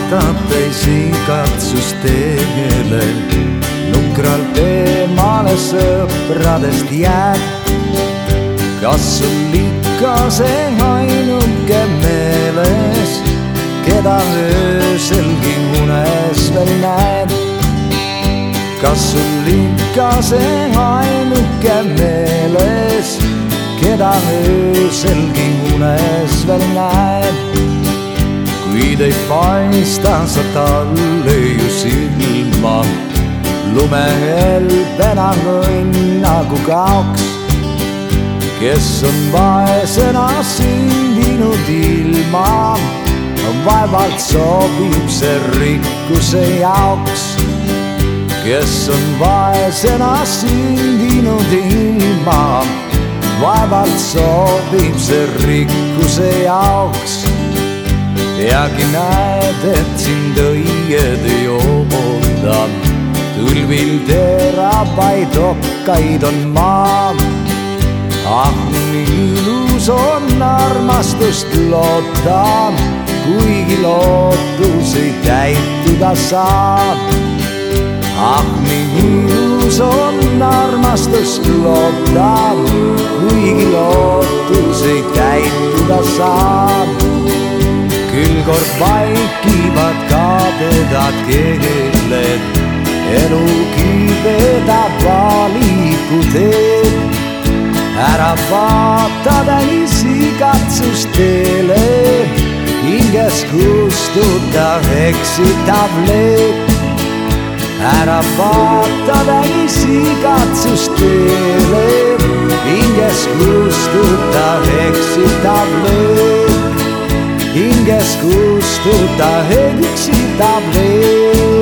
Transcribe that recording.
vaatab teisi katsusteele, nukralt eemale sõpradest jääb. Kas sul ikka see ainuke meeles, keda ööselgi unes veel näed? Kas sul ikka see ainuke meeles, keda ööselgi unes veel näed? Kuid ei paista sa talle ju silma, lumehelbena õnnagu kaoks. Kes on vaesena sündinud ilma, vaevalt sobib see rikkuse jaoks. Kes on vaesena sündinud ilma, vaevalt sobib see rikkuse jaoks. Peagi näed, et sind õied ei oota, tulvil terabaid okkaid on maa. Ah, nii ilus on armastust loota, kuigi lootus ei täituda saab. Ah, nii ilus on armastust loota, kuigi lootus ei täituda saab. Küll kord vaikivad ka teda keeled, elu kiibedab valiku teed. Ära vaata täisi katsusteele, hinges kustuta eksitav leek. Ära vaata täisi katsusteele, hinges kustuta eksitav leek. Hinges kustuta eksitav leek.